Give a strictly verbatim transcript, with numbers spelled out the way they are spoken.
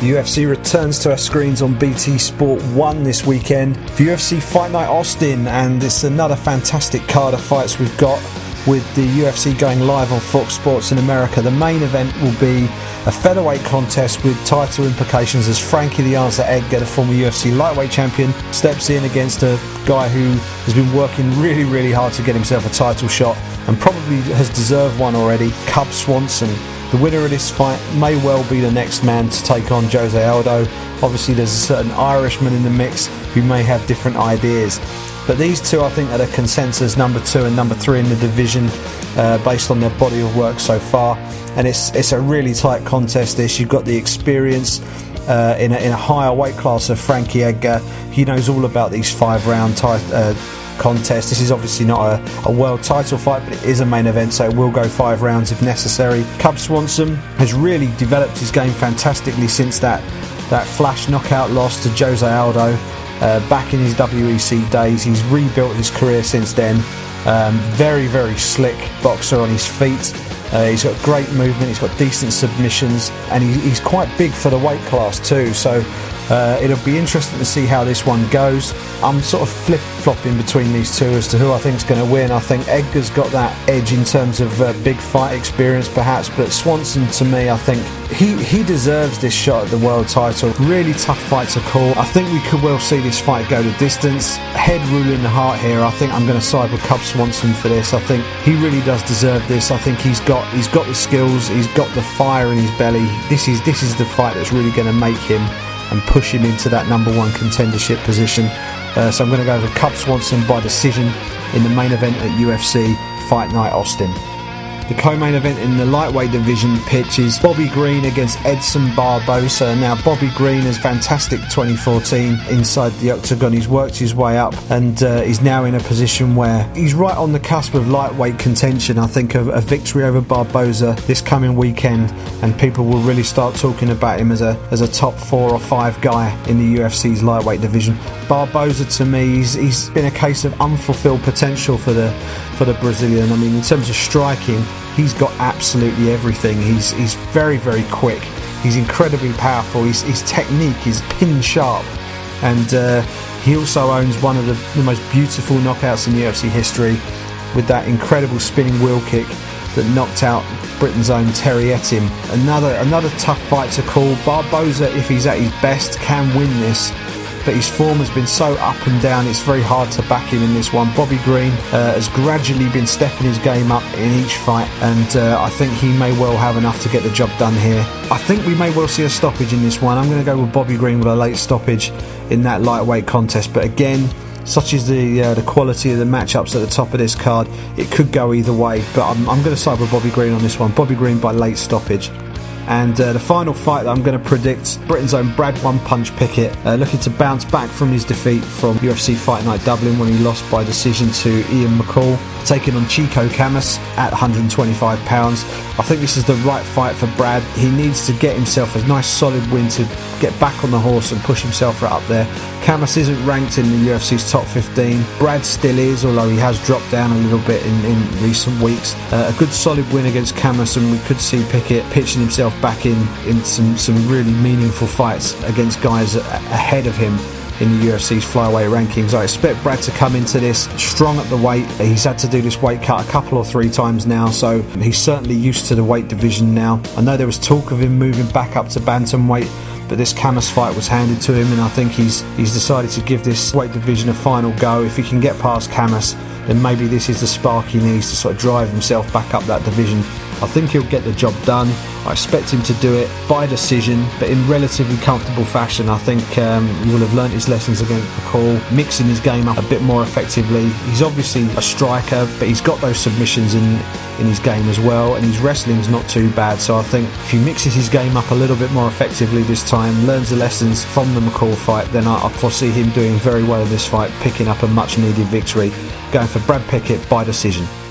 The U F C returns to our screens on B T Sport one this weekend for U F C Fight Night Austin, and it's another fantastic card of fights we've got with the U F C going live on Fox Sports in America. The main event will be a featherweight contest with title implications as Frankie the Answer Edgar, the former U F C lightweight champion, steps in against a guy who has been working really, really hard to get himself a title shot and probably has deserved one already, Cub Swanson. The winner of this fight may well be the next man to take on Jose Aldo. Obviously there's a certain Irishman in the mix who may have different ideas. But these two, I think, are the consensus number two and number three in the division uh, based on their body of work so far. And it's it's a really tight contest this. You've got the experience uh, in, a, in a higher weight class of Frankie Edgar. He knows all about these five-round tight, uh, contests. This is obviously not a, a world title fight, but it is a main event, so it will go five rounds if necessary. Cub Swanson has really developed his game fantastically since that, that flash knockout loss to Jose Aldo. Uh, back in his W E C days, he's rebuilt his career since then. Um, very, very slick boxer on his feet. Uh, he's got great movement, he's got decent submissions, and he, he's quite big for the weight class too, so uh, it'll be interesting to see how this one goes. I'm sort of flip-flopping between these two as to who I think is going to win. I think Edgar's got that edge in terms of uh, big fight experience perhaps, but Swanson, to me, I think he, he deserves this shot at the world title. Really tough fight to call. I think we could well see this fight go the distance. Head ruling the heart here. I think I'm going to side with Cub Swanson for this. I think he really does deserve this. I think he's got he's got the skills, he's got the fire in his belly. This is this is the fight that's really going to make him and push him into that number one contendership position. Uh, so I'm going to go with Cub Swanson by decision in the main event at U F C Fight Night Austin. The co-main event in the lightweight division pitch is Bobby Green against Edson Barboza. Now, Bobby Green is fantastic twenty fourteen inside the octagon. He's worked his way up and uh, he's now in a position where he's right on the cusp of lightweight contention. I think of a victory over Barboza this coming weekend, and people will really start talking about him as a as a top four or five guy in the U F C's lightweight division. Barboza, to me, he's, he's been a case of unfulfilled potential for the for the Brazilian. I mean, in terms of striking, he's got absolutely everything. He's he's very, very quick. He's incredibly powerful. His, his technique is pin sharp, and uh, he also owns one of the, the most beautiful knockouts in U F C history with that incredible spinning wheel kick that knocked out Britain's own Terry Etim. Another another tough fight to call. Barboza, if he's at his best, can win this, but his form has been so up and down, it's very hard to back him in this one. Bobby Green uh, has gradually been stepping his game up in each fight, and uh, I think he may well have enough to get the job done here. I think we may well see a stoppage in this one. I'm going to go with Bobby Green with a late stoppage in that lightweight contest, but again, such is the uh, the quality of the matchups at the top of this card, it could go either way, but I'm, I'm going to side with Bobby Green on this one. Bobby Green by late stoppage. And uh, the final fight that I'm going to predict, Britain's own Brad One Punch Pickett, uh, looking to bounce back from his defeat from U F C Fight Night Dublin when he lost by decision to Ian McCall, taking on Chico Camus at one hundred twenty-five pounds. I think this is the right fight for Brad. He needs to get himself a nice solid win to get back on the horse and push himself right up there. Camus isn't ranked in the U F C's top fifteen. Brad still is, although he has dropped down a little bit in, in recent weeks. Uh, a good solid win against Camus, and we could see Pickett pitching himself back in, in some, some really meaningful fights against guys ahead of him in the U F C's flyweight rankings. I expect Brad to come into this strong at the weight. He's had to do this weight cut a couple or three times now, so he's certainly used to the weight division now. I know there was talk of him moving back up to bantamweight, but this Camus fight was handed to him, and I think he's he's decided to give this weight division a final go. If he can get past Camus, then maybe this is the spark he needs to sort of drive himself back up that division. I think he'll get the job done. I expect him to do it by decision, but in relatively comfortable fashion. I think um, he will have learnt his lessons against McCall, mixing his game up a bit more effectively. He's obviously a striker, but he's got those submissions in, in his game as well, and his wrestling's not too bad. So I think if he mixes his game up a little bit more effectively this time, learns the lessons from the McCall fight, then I, I foresee him doing very well in this fight, picking up a much-needed victory. Going for Brad Pickett by decision.